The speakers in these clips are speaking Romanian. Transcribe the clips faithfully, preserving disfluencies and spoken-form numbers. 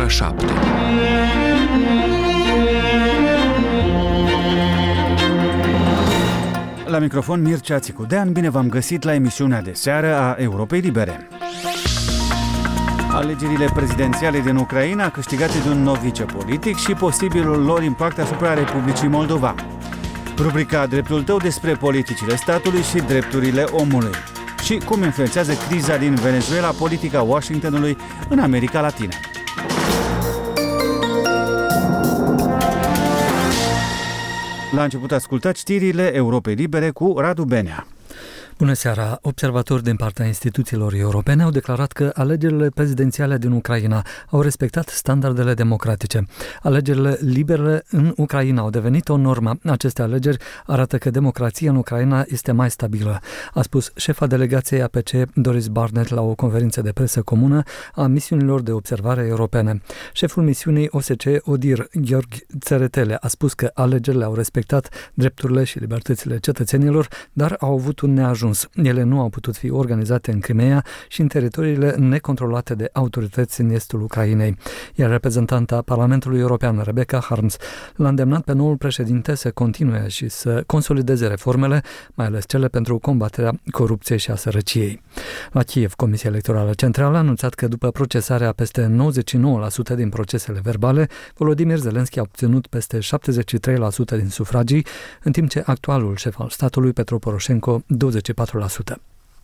ora șapte. La microfon Mircea Țicudean, bine v-am găsit la emisiunea de seară a Europei Libere. Alegerile prezidențiale din Ucraina, câștigate de un nou vicepolitic și posibilul lor impact asupra Republicii Moldova. Rubrica Dreptul tău despre politicile statului și drepturile omului. Și cum influențează criza din Venezuela politica Washingtonului în America Latină. La început ascultați știrile Europei Libere cu Radu Benea. Bună seara! Observatori din partea instituțiilor europene au declarat că alegerile prezidențiale din Ucraina au respectat standardele democratice. Alegerile libere în Ucraina au devenit o normă. Aceste alegeri arată că democrația în Ucraina este mai stabilă, a spus șefa delegației A P C Doris Barnett la o conferință de presă comună a misiunilor de observare europene. Șeful misiunii O S C E O D I R, Gheorghe Țăretele, a spus că alegerile au respectat drepturile și libertățile cetățenilor, dar au avut un neajuns. Ele nu au putut fi organizate în Crimea și în teritoriile necontrolate de autorități în estul Ucrainei. Iar reprezentanta Parlamentului European, Rebecca Harms, l-a îndemnat pe noul președinte să continue și să consolideze reformele, mai ales cele pentru combaterea corupției și a sărăciei. La Kiev, Comisia Electorală Centrală a anunțat că după procesarea peste nouăzeci și nouă la sută din procesele verbale, Volodymyr Zelensky a obținut peste șaptezeci și trei la sută din sufragii, în timp ce actualul șef al statului, Petro Poroșenko, douăzeci și patru la sută.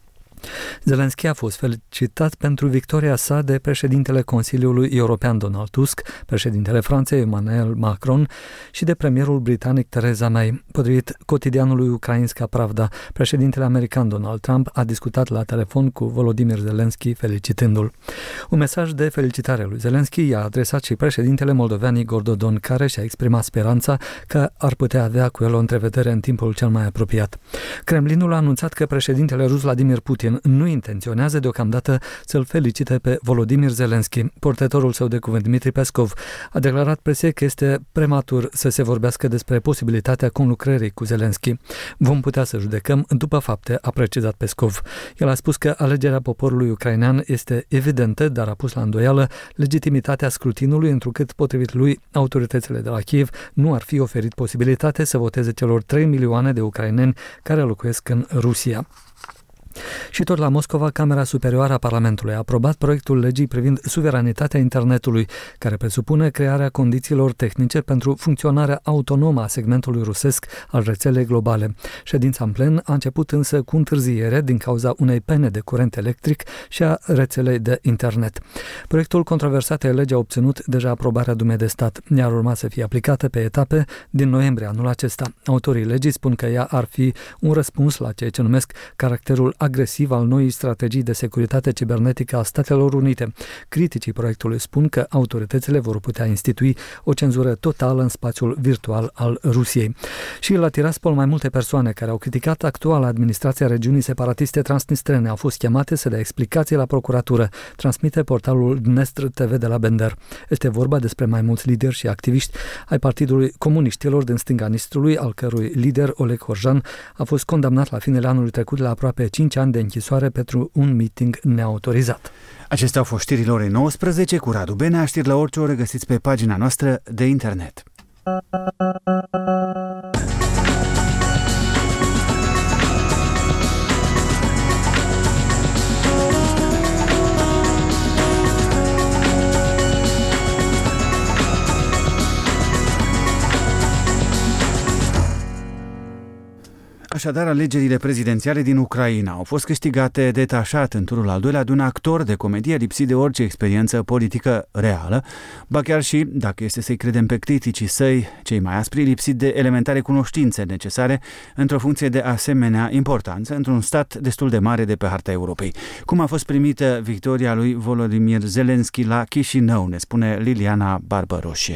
Zelensky a fost felicitat pentru victoria sa de președintele Consiliului European Donald Tusk, președintele Franței Emmanuel Macron și de premierul britanic Theresa May. Potrivit cotidianului Ukrainska Pravda, președintele american Donald Trump a discutat la telefon cu Volodymyr Zelensky felicitându-l. Un mesaj de felicitare lui Zelensky i-a adresat și președintele moldovean Igor Dodon, care și-a exprimat speranța că ar putea avea cu el o întrevedere în timpul cel mai apropiat. Kremlinul a anunțat că președintele rus Vladimir Putin nu intenționează deocamdată să-l felicite pe Volodymyr Zelensky. Portătorul său de cuvânt, Dmitri Peskov, a declarat presei că este prematur să se vorbească despre posibilitatea conlucrării cu Zelensky. Vom putea să judecăm după fapte, a precizat Peskov. El a spus că alegerea poporului ucrainean este evidentă, dar a pus la îndoială legitimitatea scrutinului, întrucât, potrivit lui, autoritățile de la Kiev nu ar fi oferit posibilitate să voteze celor trei milioane de ucraineni care locuiesc în Rusia. Și tot la Moscova, Camera Superioară a Parlamentului a aprobat proiectul legii privind suveranitatea internetului, care presupune crearea condițiilor tehnice pentru funcționarea autonomă a segmentului rusesc al rețelei globale. Ședința în plen a început însă cu întârziere din cauza unei pene de curent electric și a rețelei de internet. Proiectul controversat de lege a obținut deja aprobarea Dumei de Stat, iar urma să fie aplicată pe etape din noiembrie anul acesta. Autorii legii spun că ea ar fi un răspuns la ceea ce numesc caracterul agresiv al noii strategii de securitate cibernetică a Statelor Unite. Criticii proiectului spun că autoritățile vor putea institui o cenzură totală în spațiul virtual al Rusiei. Și la Tiraspol, mai multe persoane care au criticat actuala administrația regiunii separatiste transnistrene au fost chemate să dea explicații la procuratură, transmite portalul Dnestr T V de la Bender. Este vorba despre mai mulți lideri și activiști ai Partidului Comuniștilor din stânga Nistrului, al cărui lider, Oleg Horjan, a fost condamnat la finele anului trecut la aproape cinci ani de închisoare pentru un meeting neautorizat. Acestea au fost știrile orei nouăsprezece cu Radu Benea. Știri la orice oră găsiți pe pagina noastră de internet. Așadar, alegerile prezidențiale din Ucraina au fost câștigate detașat în turul al doilea de un actor de comedie lipsit de orice experiență politică reală, ba chiar și, dacă este să-i credem pe criticii săi, cei mai aspri, lipsit de elementare cunoștințe necesare într-o funcție de asemenea importanță într-un stat destul de mare de pe harta Europei. Cum a fost primită victoria lui Volodymyr Zelensky la Chișinău, ne spune Liliana Barbăroșie.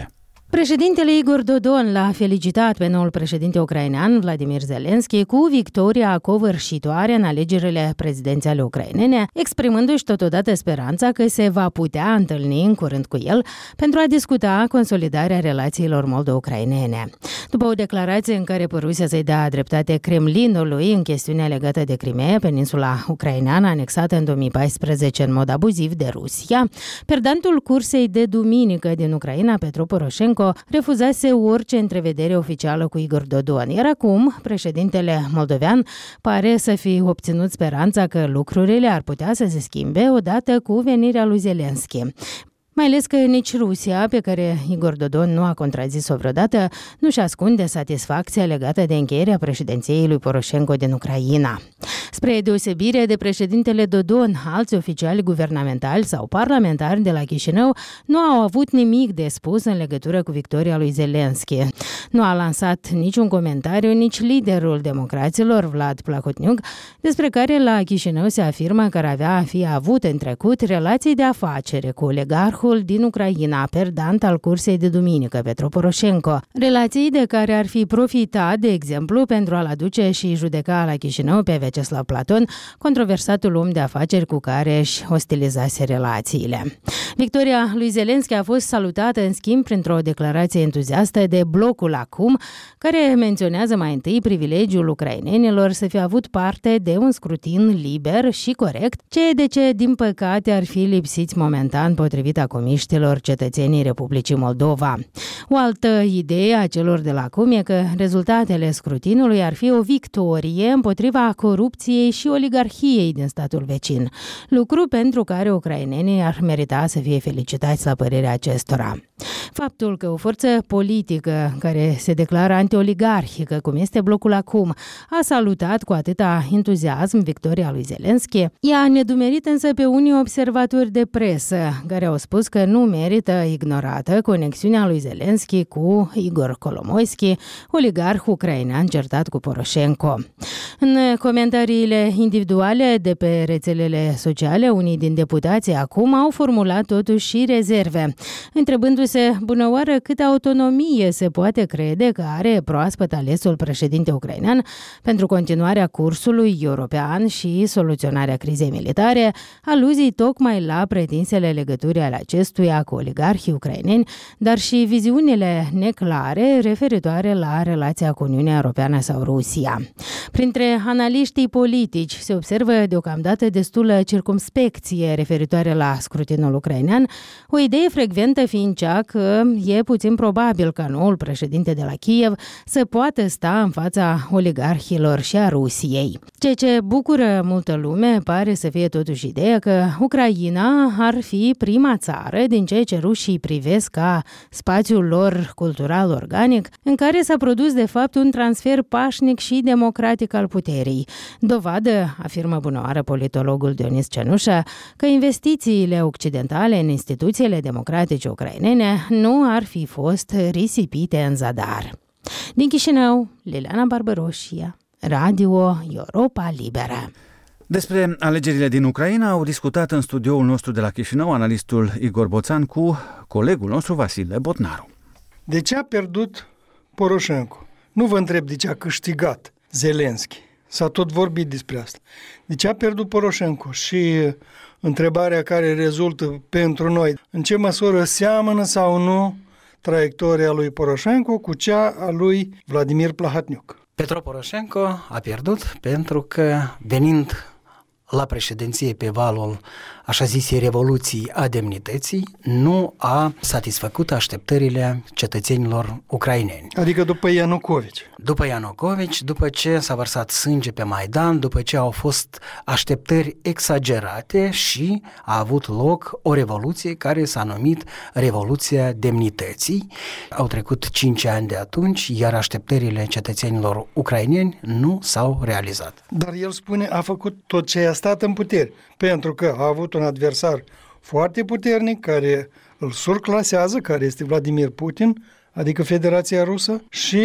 Președintele Igor Dodon l-a felicitat pe noul președinte ucrainean Vladimir Zelensky cu victoria covârșitoare în alegerile prezidențiale ucrainene, exprimându-și totodată speranța că se va putea întâlni în curând cu el pentru a discuta consolidarea relațiilor moldo-ucrainene. După o declarație în care păruse să-i dea dreptate Kremlinului în chestiunea legată de Crimea, peninsula ucraineană anexată în două mii paisprezece în mod abuziv de Rusia, perdantul cursei de duminică din Ucraina, Petro Poroșenko, refuzase orice întrevedere oficială cu Igor Dodon. Iar acum, președintele moldovean pare să fi obținut speranța că lucrurile ar putea să se schimbe odată cu venirea lui Zelensky. Mai ales că nici Rusia, pe care Igor Dodon nu a contrazis-o vreodată, nu-și ascunde satisfacția legată de încheierea președinției lui Poroșenko din Ucraina. Spre deosebire de președintele Dodon, alți oficiali guvernamentali sau parlamentari de la Chișinău nu au avut nimic de spus în legătură cu victoria lui Zelensky. Nu a lansat niciun comentariu nici liderul democraților, Vlad Plahotniuc, despre care la Chișinău se afirmă că ar avea fi avut în trecut relații de afacere cu oligarhul din Ucraina, perdant al cursei de duminică, Petro Poroșenko, relații de care ar fi profitat, de exemplu, pentru a-l aduce și judeca la Chișinău pe Vyacheslav Platon, controversatul om de afaceri cu care își ostilizase relațiile. Victoria lui Zelensky a fost salutată, în schimb, printr-o declarație entuziastă de Blocul Acum, care menționează mai întâi privilegiul ucrainenilor să fie avut parte de un scrutin liber și corect, ceea de ce, din păcate, ar fi lipsiți momentan, potrivit comiștilor, cetățenii Republicii Moldova. O altă idee a celor de la Acum e că rezultatele scrutinului ar fi o victorie împotriva corupției și oligarhiei din statul vecin, lucru pentru care ucrainenii ar merita să fie felicitați la părerea acestora. Faptul că o forță politică care se declară anti-oligarhică, cum este Blocul Acum, a salutat cu atâta entuziasm victoria lui Zelensky, i-a nedumerit însă pe unii observatori de presă, care au spus că nu merită ignorată conexiunea lui Zelensky cu Igor Kolomoisky, oligarh ucrainean certat cu Poroșenko. În comentariile individuale de pe rețelele sociale, unii din deputații Acum au formulat totuși și rezerve, întrebându-se bunăoară câtă autonomie se poate crede că are proaspăt alesul președinte ucrainean pentru continuarea cursului european și soluționarea crizei militare, aluzii tocmai la pretinsele legături ale acestuia cu oligarhii ucraineni, dar și viziunile neclare referitoare la relația cu Uniunea Europeană sau Rusia. Printre analiștii politici se observă deocamdată destulă circumspecție referitoare la scrutinul ucrainean, o idee frecventă fiind cea că e puțin probabil ca noul președinte de la Kiev să poată sta în fața oligarhilor și a Rusiei. Ceea ce bucură multă lume pare să fie totuși ideea că Ucraina ar fi prima țară din ceea ce rușii privesc ca spațiul lor cultural organic, în care s-a produs de fapt un transfer pașnic și democratic al puterii. Dovadă, afirmă bunăoară politologul Dionis Cenușă, că investițiile occidentale în instituțiile democratice ucrainene nu ar fi fost risipite în zadar. Din Chișinău, Liliana Barbaroșia, Radio Europa Liberă. Despre alegerile din Ucraina au discutat în studioul nostru de la Chișinău analistul Igor Boțan cu colegul nostru Vasile Botnaru. De ce a pierdut Poroșenko? Nu vă întreb de ce a câștigat Zelensky. S-a tot vorbit despre asta. De ce a pierdut Poroșenko? Și întrebarea care rezultă pentru noi, în ce măsură seamănă sau nu traiectoria lui Poroșenko cu cea a lui Vladimir Plahotniuc? Petro Poroșenko a pierdut pentru că, venind la președinție pe valul așa zisei revoluții a demnității, nu a satisfăcut așteptările cetățenilor ucraineni. Adică după Ianucovici. După Ianucovici, după ce s-a vărsat sânge pe Maidan, după ce au fost așteptări exagerate și a avut loc o revoluție care s-a numit Revoluția Demnității. Au trecut cinci ani de atunci, iar așteptările cetățenilor ucraineni nu s-au realizat. Dar el spune, a făcut tot ce a stat în putere, pentru că a avut un adversar foarte puternic care îl surclasează, care este Vladimir Putin, adică Federația Rusă, și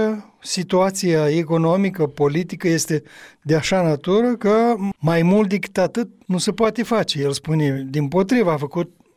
situația economică, politică este de așa natură că mai mult decât atât nu se poate face. El spune, dimpotrivă, a făcut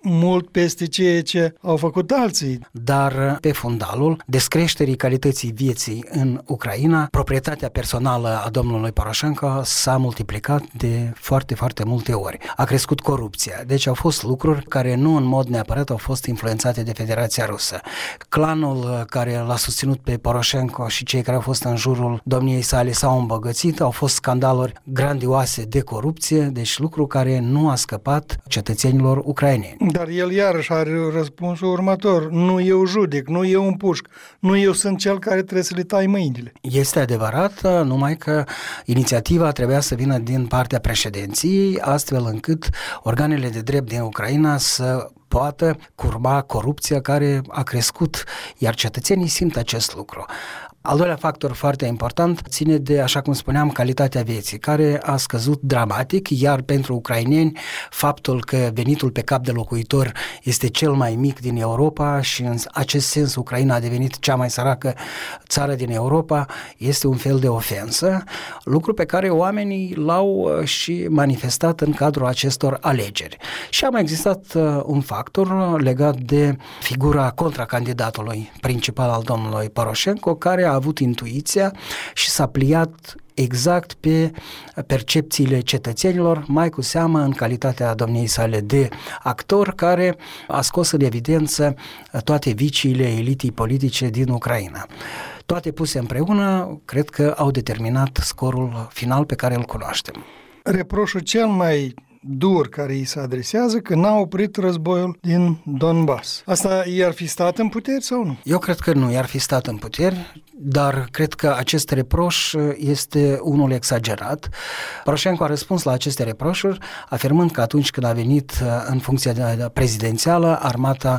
mult peste ceea ce au făcut alții. Dar pe fundalul descreșterii calității vieții în Ucraina, proprietatea personală a domnului Poroșenko s-a multiplicat de foarte, foarte multe ori. A crescut corupția. Deci au fost lucruri care nu în mod neapărat au fost influențate de Federația Rusă. Clanul care l-a susținut pe Poroșenko și cei care au fost în jurul domniei sale s-au îmbogățit, au fost scandaluri grandioase de corupție, deci lucru care nu a scăpat cetățenilor ucraineni. Dar el iarăși are răspunsul următor: nu eu judec, nu eu împușc, nu eu sunt cel care trebuie să le tai mâinile. Este adevărat, numai că inițiativa trebuia să vină din partea președinției, astfel încât organele de drept din Ucraina să poată curba corupția care a crescut, iar cetățenii simt acest lucru. Al doilea factor foarte important ține de, așa cum spuneam, calitatea vieții, care a scăzut dramatic, iar pentru ucraineni faptul că venitul pe cap de locuitor este cel mai mic din Europa și în acest sens Ucraina a devenit cea mai săracă țară din Europa este un fel de ofensă, lucru pe care oamenii l-au și manifestat în cadrul acestor alegeri. Și a mai existat un factor legat de figura contracandidatului principal al domnului Poroșenko, care a avut intuiția și s-a pliat exact pe percepțiile cetățenilor, mai cu seamă în calitatea domniei sale de actor, care a scos în evidență toate viciile elitei politice din Ucraina. Toate puse împreună, cred că au determinat scorul final pe care îl cunoaștem. Reproșul cel mai dur care îi se adresează că n-a oprit războiul din Donbass. Asta i-ar fi stat în puteri sau nu? Eu cred că nu i-ar fi stat în puteri, dar cred că acest reproș este unul exagerat. Poroșenko a răspuns la aceste reproșuri, afirmând că atunci când a venit în funcția prezidențială, armata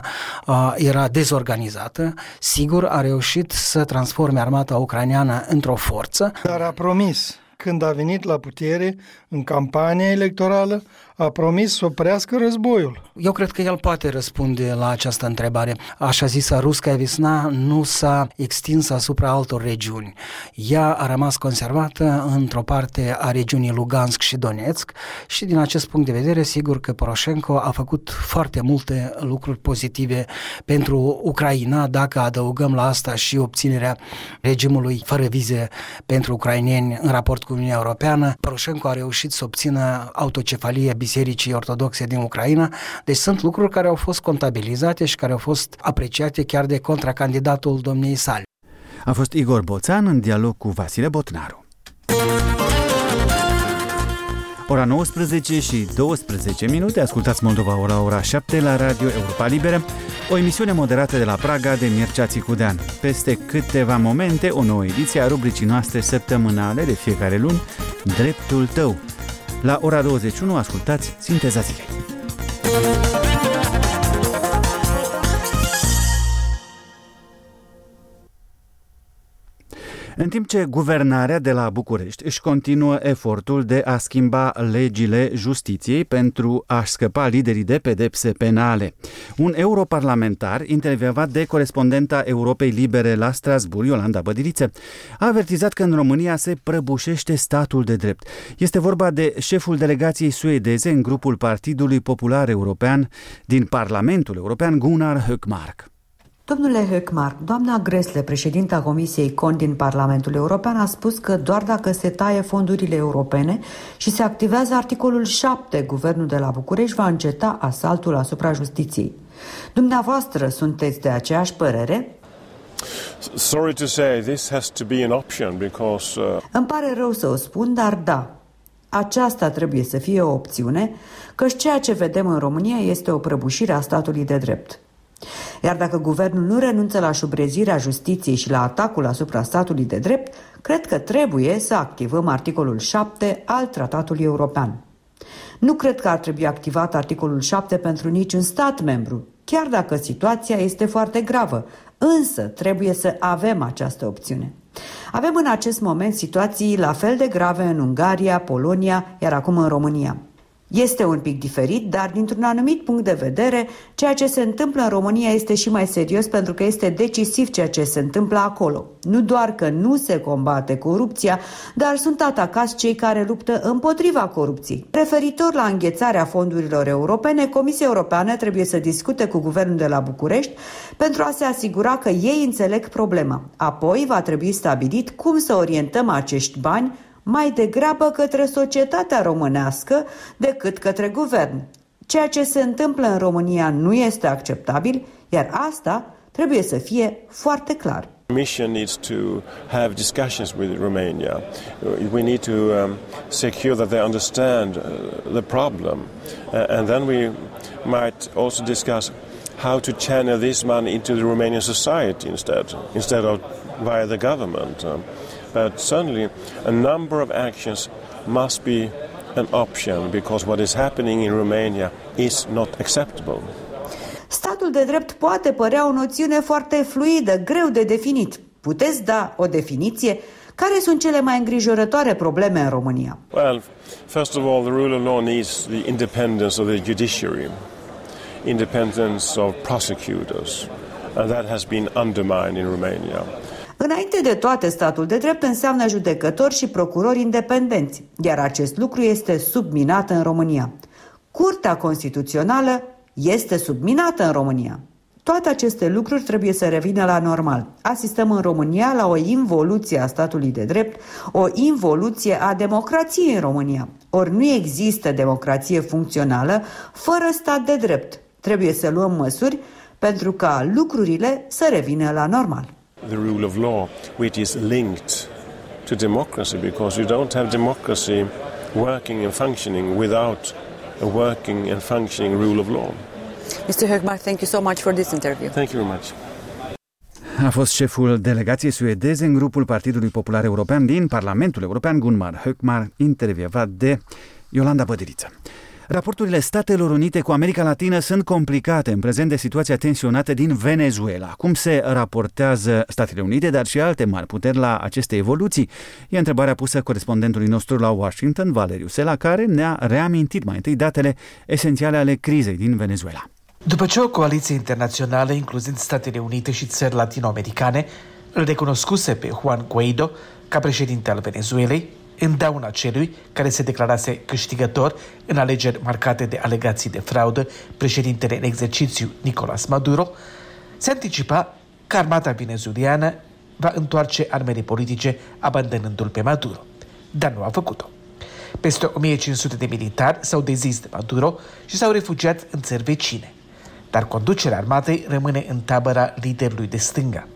era dezorganizată. Sigur, a reușit să transforme armata ucraineană într-o forță. Dar a promis, când a venit la putere, în campania electorală, a promis să oprească războiul. Eu cred că el poate răspunde la această întrebare. Așa zisa Ruskaya Vesna nu s-a extins asupra altor regiuni. Ea a rămas conservată într-o parte a regiunii Lugansk și Donetsk și din acest punct de vedere, sigur că Poroșenko a făcut foarte multe lucruri pozitive pentru Ucraina, dacă adăugăm la asta și obținerea regimului fără vize pentru ucraineni în raport cu Uniunea Europeană. Poroșenko a reușit să obțină autocefalie Bisericii Ortodoxe din Ucraina, deci sunt lucruri care au fost contabilizate și care au fost apreciate chiar de contracandidatul domniei sale. A fost Igor Boțan în dialog cu Vasile Botnaru. Ora nouăsprezece și douăsprezece minute, ascultați Moldova ora ora șapte la Radio Europa Liberă, o emisiune moderată de la Praga de Mircea Țicudean. Peste câteva momente, o nouă ediție a rubricii noastre săptămânale de fiecare luni, Dreptul tău. La ora douăzeci și unu ascultați Sinteza zilei. În timp ce guvernarea de la București își continuă efortul de a schimba legile justiției pentru a-și scăpa liderii de pedepse penale, un europarlamentar intervievat de corespondenta Europei Libere la Strasbourg, Iolanda Bădiliță, a avertizat că în România se prăbușește statul de drept. Este vorba de șeful delegației suedeze în grupul Partidului Popular European din Parlamentul European, Gunnar Hökmark. Domnule Hökmark, doamna Gräßle, președinta Comisiei Cont din Parlamentul European, a spus că doar dacă se taie fondurile europene și se activează articolul șapte, guvernul de la București va înceta asaltul asupra justiției. Dumneavoastră sunteți de aceeași părere? Sorry to say, this has to be an option because uh... Îmi pare rău să o spun, dar da. Aceasta trebuie să fie o opțiune, căci ceea ce vedem în România este o prăbușire a statului de drept. Iar dacă guvernul nu renunță la șubrezirea justiției și la atacul asupra statului de drept, cred că trebuie să activăm articolul șapte al Tratatului European. Nu cred că ar trebui activat articolul șapte pentru niciun stat membru, chiar dacă situația este foarte gravă, însă trebuie să avem această opțiune. Avem în acest moment situații la fel de grave în Ungaria, Polonia, iar acum în România. Este un pic diferit, dar dintr-un anumit punct de vedere, ceea ce se întâmplă în România este și mai serios pentru că este decisiv ceea ce se întâmplă acolo. Nu doar că nu se combate corupția, dar sunt atacați cei care luptă împotriva corupției. Referitor la înghețarea fondurilor europene, Comisia Europeană trebuie să discute cu guvernul de la București pentru a se asigura că ei înțeleg problema. Apoi va trebui stabilit cum să orientăm acești bani mai degrabă către societatea românească decât către guvern. Ceea ce se întâmplă în România nu este acceptabil, iar asta trebuie să fie foarte clar. The Commission needs to have discussions with Romania. We need to um, secure that they understand uh, the problem, uh, and then we might also discuss how to channel this money into the Romanian society instead, instead of via the government. Uh, But certainly a number of actions must be an option because what is happening in Romania is not acceptable. Statul de drept poate părea o noțiune foarte fluidă, greu de definit. Puteți da o definiție? Care sunt cele mai îngrijorătoare probleme în România? Well, first of all, the rule of law needs the independence of the judiciary, independence of prosecutors, and that has been undermined in Romania. Înainte de toate, statul de drept înseamnă judecători și procurori independenți, iar acest lucru este subminat în România. Curtea Constituțională este subminată în România. Toate aceste lucruri trebuie să revină la normal. Asistăm în România la o involuție a statului de drept, o involuție a democrației în România. Ori nu există democrație funcțională fără stat de drept. Trebuie să luăm măsuri pentru ca lucrurile să revină la normal. The rule of law, which is linked to democracy, because you don't have democracy working and functioning without a working and functioning rule of law. mister Hökmark, thank you so much for this interview. Thank you very much. A fost șeful delegației suedeze în grupul Partidului Popular European din Parlamentul European, Gunnar Hökmark, intervievat de Iolanda Bădiriță. Raporturile Statelor Unite cu America Latină sunt complicate în prezent de situația tensionată din Venezuela. Cum se raportează Statele Unite, dar și alte mari puteri la aceste evoluții? E întrebarea pusă corespondentului nostru la Washington, Valeriu Sela, care ne-a reamintit mai întâi datele esențiale ale crizei din Venezuela. După ce o coaliție internațională, incluzând Statele Unite și țări latinoamericane, îl recunoscuse pe Juan Guaido ca președinte al Venezuelei, în dauna celui care se declarase câștigător în alegeri marcate de alegații de fraudă, președintele în exercițiu Nicolás Maduro, se anticipa că armata venezueliană va întoarce armele politice abandonându-l pe Maduro, dar nu a făcut-o. Peste o mie cinci sute de militari s-au dezis de Maduro și s-au refugiat în țări vecine, dar conducerea armatei rămâne în tabăra liderului de stânga.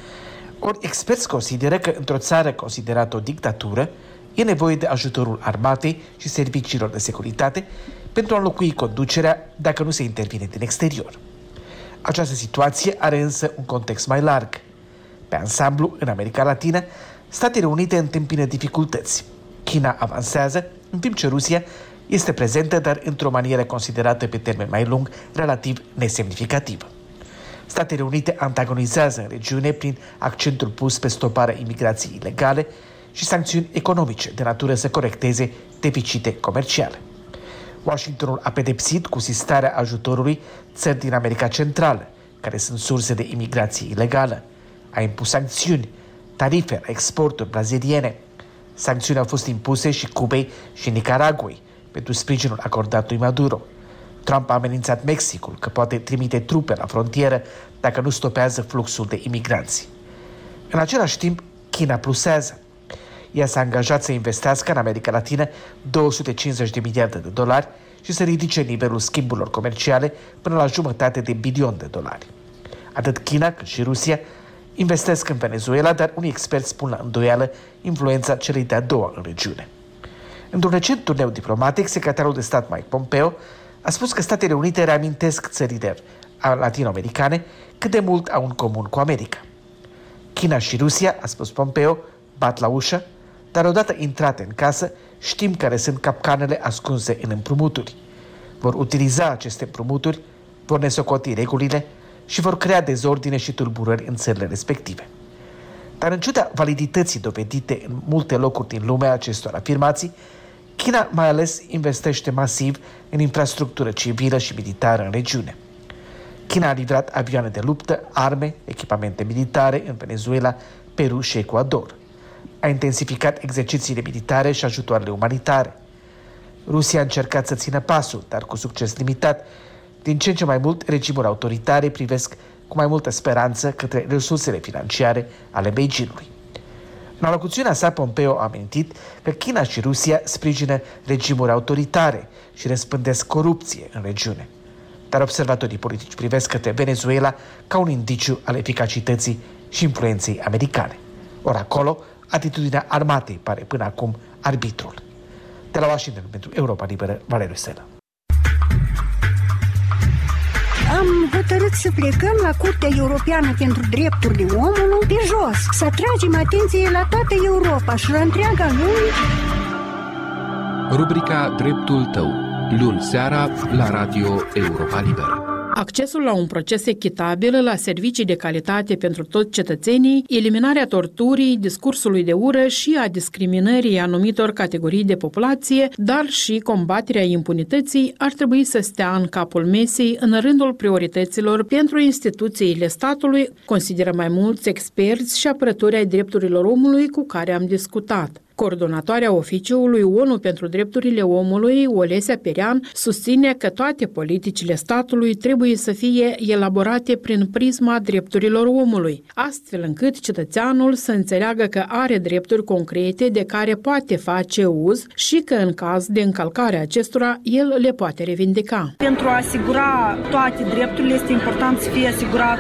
Ori experți consideră că într-o țară considerată o dictatură, e nevoie de ajutorul armatei și serviciilor de securitate pentru a înlocui conducerea dacă nu se intervine din exterior. Această situație are însă un context mai larg. Pe ansamblu, în America Latină, Statele Unite întâmpină dificultăți. China avansează, în timp ce Rusia este prezentă, dar într-o manieră considerată pe termen mai lung, relativ nesemnificativă. Statele Unite antagonizează în regiune prin accentul pus pe stoparea imigrației ilegale și sancțiuni economice de natură să corecteze deficite comerciale. Washingtonul a pedepsit cu sistarea ajutorului țări din America Centrală, care sunt surse de imigrație ilegală. A impus sancțiuni, tarife la exporturi braziliene. Sancțiuni au fost impuse și Cubei și Nicaraguay pentru sprijinul acordat lui Maduro. Trump a amenințat Mexicul că poate trimite trupe la frontieră dacă nu stopează fluxul de imigranți. În același timp, China plusează. Ea s-a angajat să investească în America Latină două sute cincizeci de miliarde de dolari și să ridice nivelul schimburilor comerciale până la jumătate de bilion de dolari. Atât China cât și Rusia investesc în Venezuela, dar unii experți spun la îndoială influența celei de-a doua în regiune. Într-un recent turneu diplomatic, secretarul de stat Mike Pompeo a spus că Statele Unite reamintesc țările latino-americane cât de mult au în comun cu America. China și Rusia, a spus Pompeo, bat la ușă, dar odată intrate în casă, știm care sunt capcanele ascunse în împrumuturi. Vor utiliza aceste împrumuturi, vor nesocoti regulile și vor crea dezordine și tulburări în țările respective. Dar în ciuda validității dovedite în multe locuri din lume acestor afirmații, China mai ales investește masiv în infrastructură civilă și militară în regiune. China a livrat avioane de luptă, arme, echipamente militare în Venezuela, Peru și Ecuador. A intensificat exercițiile militare și ajutoarele umanitare. Rusia a încercat să țină pasul, dar cu succes limitat. Din ce în ce mai mult, regimuri autoritare privesc cu mai multă speranță către resursele financiare ale Beijingului. În alocuțiunea sa, Pompeo a amintit că China și Rusia sprijină regimuri autoritare și răspândesc corupție în regiune. Dar observatorii politici privesc către Venezuela ca un indiciu al eficacității și influenței americane. Ori acolo, atitudinea armatei pare până acum arbitrul. De la Washington pentru Europa Liberă, Valeriu Selă. Am hotărât să plecăm la Curtea Europeană pentru Drepturile Omului pe jos, să atragem atenție la toată Europa și la întreaga lume. Rubrica Dreptul tău, luni seara la Radio Europa Liberă. Accesul la un proces echitabil, la servicii de calitate pentru toți cetățenii, eliminarea torturii, discursului de ură și a discriminării anumitor categorii de populație, dar și combaterea impunității ar trebui să stea în capul mesei în rândul priorităților pentru instituțiile statului, consideră mai mulți experți și apărători ai drepturilor omului cu care am discutat. Coordonatoarea Oficiului O N U pentru Drepturile Omului, Olesia Perean, susține că toate politicile statului trebuie să fie elaborate prin prisma drepturilor omului, astfel încât cetățeanul să înțeleagă că are drepturi concrete de care poate face uz și că în caz de încălcare acestora, el le poate revindica. Pentru a asigura toate drepturile, este important să fie asigurat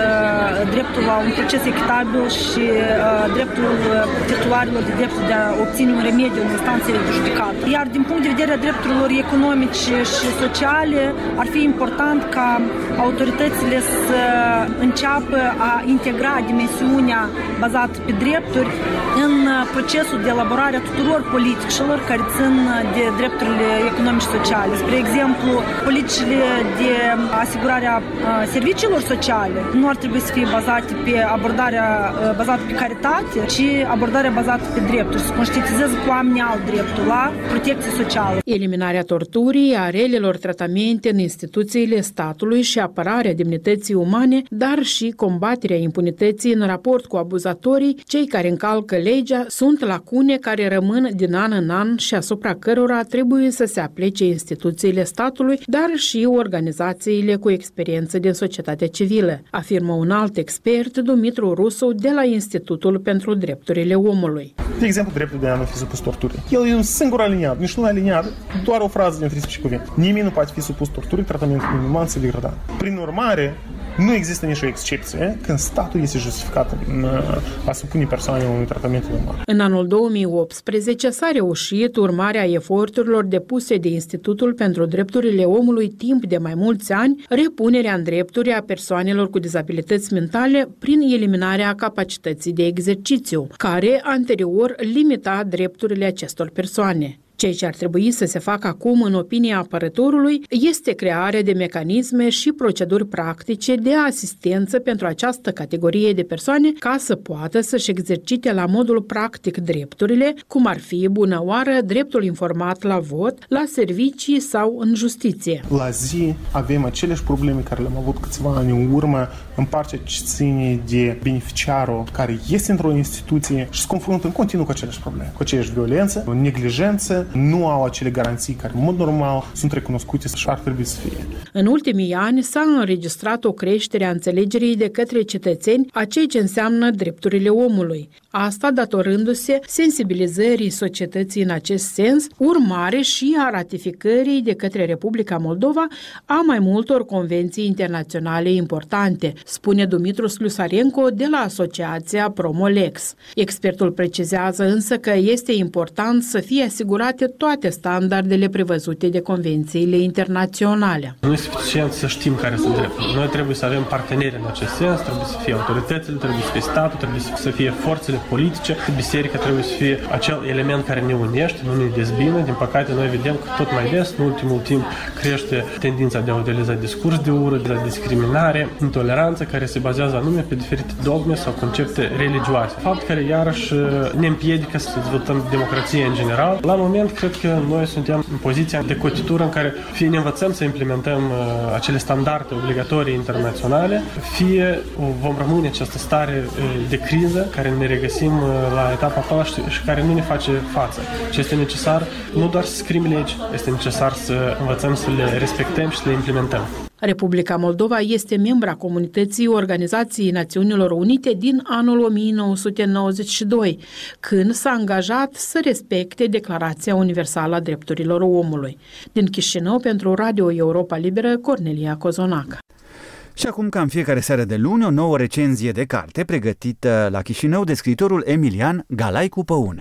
uh, dreptul la un proces echitabil și uh, dreptul uh, titularilor de dreptul de a obține un remediu în instanțele de judecată. Iar din punct de vedere a drepturilor economice și sociale, ar fi important ca autoritățile să înceapă a integra dimensiunea bazată pe drepturi în procesul de elaborare a tuturor politicilor care țin de drepturile economice și sociale. Spre exemplu, politicile de asigurare a serviciilor sociale nu ar trebui să fie bazate pe abordarea bazată pe caritate, ci abordarea bazată pe drepturi. Conștientizez că oamenii au dreptul la protecție socială. Eliminarea torturii, a relelor tratamente în instituțiile statului și apărarea demnității umane, dar și combaterea impunității în raport cu abuzatorii, cei care încalcă legea, sunt lacune care rămân din an în an și asupra cărora trebuie să se aplece instituțiile statului, dar și organizațiile cu experiență din societatea civilă, afirmă un alt expert, Dumitru Rusu, de la Institutul pentru Drepturile Omului. De exemplu, dreptul de a nu fi supus torturii. El e un singur aliniat, nici nu aliniat, doar o frază din treisprezece cuvinte. Nimeni nu poate fi supus torturii, tratamentul inuman sau degradant. Prin urmare, nu există nicio excepție când statul este justificat în a supune persoanei unui tratament inuman. În anul două mii optsprezece s-a reușit, urmarea eforturilor depuse de Institutul pentru Drepturile Omului timp de mai mulți ani, repunerea în drepturi a persoanelor cu dizabilități mentale prin eliminarea capacității de exercițiu, care anterior limita drepturile acestor persoane. Ceea ce ar trebui să se facă acum, în opinia apărătorului, este crearea de mecanisme și proceduri practice de asistență pentru această categorie de persoane ca să poată să-și exercite la modul practic drepturile, cum ar fi, bună oară, dreptul informat la vot, la servicii sau în justiție. La zi avem aceleași probleme care le-am avut câțiva ani în urmă, în partea ce ține de beneficiarul care este într-o instituție și se confruntă în continuu cu aceleași probleme, cu aceeași violență, neglijență, nu au acele garanții care, în mod normal, sunt recunoscute și ar trebui să fie. În ultimii ani s-a înregistrat o creștere a înțelegerii de către cetățeni a ceea ce înseamnă drepturile omului. Asta datorându-se sensibilizării societății în acest sens, urmare și a ratificării de către Republica Moldova a mai multor convenții internaționale importante, spune Dumitru Slusarenko de la Asociația Promolex. Expertul precizează însă că este important să fie asigurate toate standardele prevăzute de convențiile internaționale. Nu este suficient să știm care sunt drepturile. Noi trebuie să avem parteneri în acest sens, trebuie să fie autoritățile, trebuie să fie statul, trebuie să fie forțele partidele politice. Biserica trebuie să fie acel element care ne unește, nu ne dezbină. Din păcate, noi vedem că tot mai des, în ultimul timp, crește tendința de a utiliza discurs de ură, de discriminare, intoleranță, care se bazează anume pe diferite dogme sau concepte religioase. Fapt care iarăși ne împiedică să dezvoltăm democrație în general. La moment, cred că noi suntem în poziția de cotitură în care fie ne învățăm să implementăm uh, acele standarde obligatorii internaționale, fie vom rămâne această stare uh, de criză care ne regăsim uh, la etapa actuală și, și care nu ne face față. Și este necesar nu doar să scriem legi, este necesar să învățăm să le respectăm și să le implementăm. Republica Moldova este membra comunității Organizației Națiunilor Unite din anul o mie nouă sute nouăzeci și doi, când s-a angajat să respecte Declarația Universală a Drepturilor Omului. Din Chișinău, pentru Radio Europa Liberă, Cornelia Cozonac. Și acum, ca în fiecare seară de luni, o nouă recenzie de carte pregătită la Chișinău de scriitorul Emilian Galaicu Păun.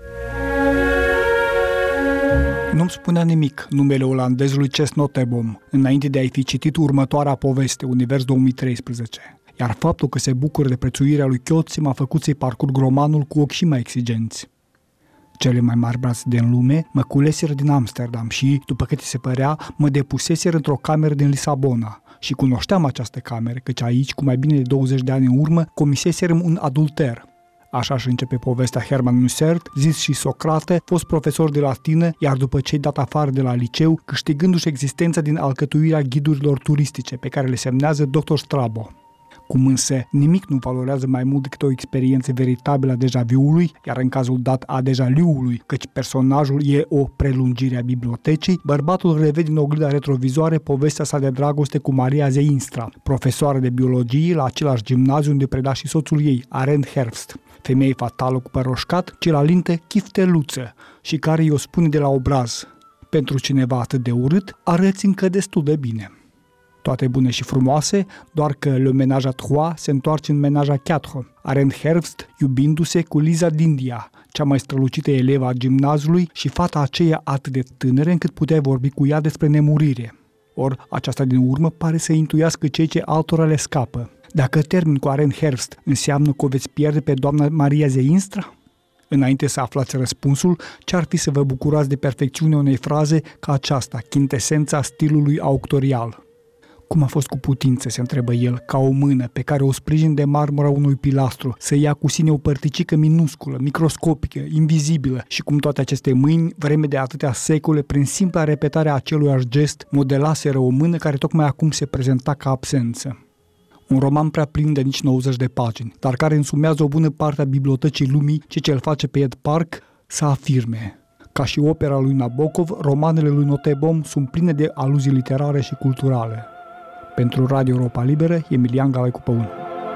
Nu-mi spunea nimic numele olandezului Cees Notteboom, înainte de a-i fi citit următoarea poveste, Univers două mii treisprezece. Iar faptul că se bucură de prețuirea lui Chiotzi m-a făcut să-i parcurg romanul cu ochi și mai exigenți. Cele mai mari brațe din lume mă culeseră din Amsterdam și, după cât se părea, mă depuseseră într-o cameră din Lisabona. Și cunoșteam această cameră, căci aici, cu mai bine de douăzeci de ani în urmă, comiseserăm un adulter. Așa își începe povestea Herman Mussert, zis și Socrate, fost profesor de latină, iar după ce-i dat afară de la liceu, câștigându-și existența din alcătuirea ghidurilor turistice, pe care le semnează doctor Strabo. Cum însă nimic nu valorează mai mult decât o experiență veritabilă a deja-vu-ului, iar în cazul dat a deja-liu-ului, căci personajul e o prelungire a bibliotecii, bărbatul revede în oglinda retrovizoare povestea sa de dragoste cu Maria Zeinstra, profesoară de biologie la același gimnaziu unde preda și soțul ei, Arend Herbst, femeie fatală cu păr roșcat, ce la linte chifteluță și care i-o spune de la obraz: pentru cineva atât de urât, arăți încă destul de bine. Toate bune și frumoase, doar că le ménage à trois se întoarce în ménage à quatre. Arend Herbst iubindu-se cu Liza Dindia, cea mai strălucită elevă a gimnaziului și fata aceea atât de tânără încât puteai vorbi cu ea despre nemurire. Or, aceasta din urmă pare să intuiască cei ce altora le scapă. Dacă termin cu Arend Herbst, înseamnă că o veți pierde pe doamna Maria Zeinstra? Înainte să aflați răspunsul, ce-ar fi să vă bucurați de perfecțiunea unei fraze ca aceasta, chintesența stilului auctorial? Cum a fost cu putință, se întrebă el, ca o mână pe care o sprijin de marmura unui pilastru, să ia cu sine o părticică minusculă, microscopică, invizibilă și cum toate aceste mâini, vreme de atâtea secole, prin simpla repetare a aceluiași gest, modelaseră o mână care tocmai acum se prezenta ca absență. Un roman prea plin de nici nouăzeci de pagini, dar care însumează o bună parte a bibliotecii lumii, ce ce-l face pe Ed Park să afirme. Ca și opera lui Nabokov, romanele lui Notteboom sunt pline de aluzii literare și culturale. Pentru Radio Europa Liberă, Emilian Galaicu Păun.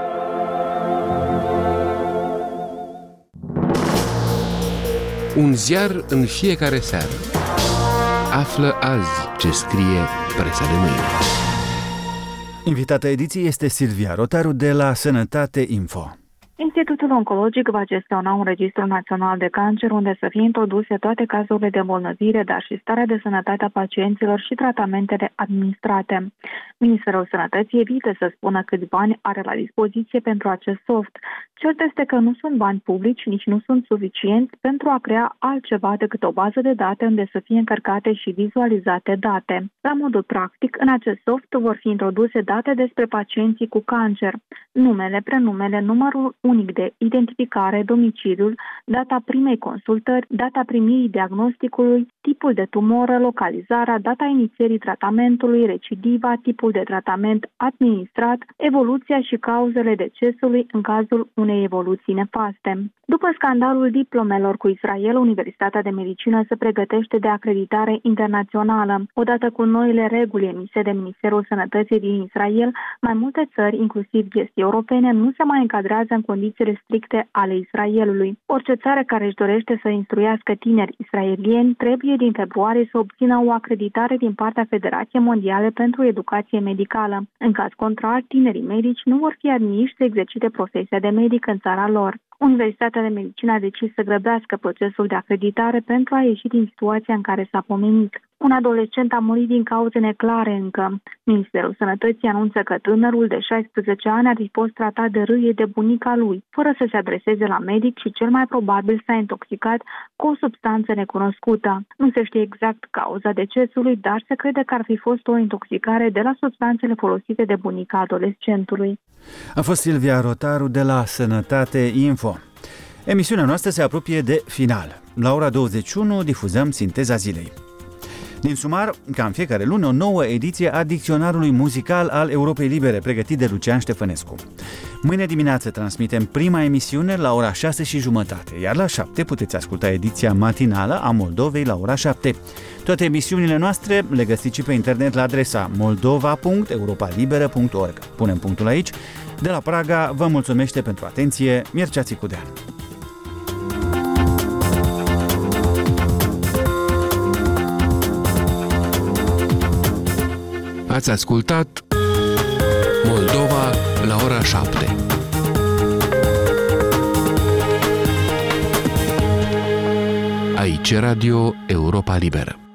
Un ziar în fiecare seară. Află azi ce scrie presa de mâine. Invitata ediției este Silvia Rotaru de la Sănătate Info. Institutul Oncologic va gestiona un registru național de cancer unde să fie introduse toate cazurile de îmbolnăvire, dar și starea de sănătate a pacienților și tratamentele administrate. Ministerul Sănătății evită să spună câți bani are la dispoziție pentru acest soft. Cert este că nu sunt bani publici, nici nu sunt suficienți pentru a crea altceva decât o bază de date unde să fie încărcate și vizualizate date. La modul practic, în acest soft vor fi introduse date despre pacienții cu cancer, numele, prenumele, numărul unic de identificare, domiciliul, data primei consultări, data primirii diagnosticului, tipul de tumoră, localizarea, data inițierii tratamentului, recidiva, tipul de tratament administrat, evoluția și cauzele decesului în cazul unei evoluții nefaste. După scandalul diplomelor cu Israel, Universitatea de Medicină se pregătește de acreditare internațională. Odată cu noile reguli emise de Ministerul Sănătății din Israel, mai multe țări, inclusiv estii europene, nu se mai încadrează în condițiile stricte ale Israelului. Orice țară care își dorește să instruiască tineri israelieni trebuie din februarie să obțină o acreditare din partea Federației Mondiale pentru Educație Medicală. În caz contrar, tinerii medici nu vor fi admiși să exercite profesia de medic în țara lor. Universitatea de Medicină a decis să grăbească procesul de acreditare pentru a ieși din situația în care s-a pomenit. Un adolescent a murit din cauze neclare încă. Ministerul Sănătății anunță că tânărul de șaisprezece ani ar fi fost tratat de râie de bunica lui, fără să se adreseze la medic și cel mai probabil s-a intoxicat cu o substanță necunoscută. Nu se știe exact cauza decesului, dar se crede că ar fi fost o intoxicare de la substanțele folosite de bunica adolescentului. A fost Silvia Rotaru de la Sănătate Info. Emisiunea noastră se apropie de final. La ora douăzeci și unu difuzăm Sinteza Zilei. Din sumar, ca în fiecare lună, o nouă ediție a Dicționarului Muzical al Europei Libere, pregătit de Lucian Ștefănescu. Mâine dimineață transmitem prima emisiune la ora șase și jumătate, iar la șapte puteți asculta ediția matinală a Moldovei la ora șapte. Toate emisiunile noastre le găsiți și pe internet la adresa moldova punct europa liberă punct org. Punem punctul aici. De la Praga vă mulțumește pentru atenție Mircea Țicudean. Ați ascultat Moldova la ora șapte. Aici Radio Europa Liberă.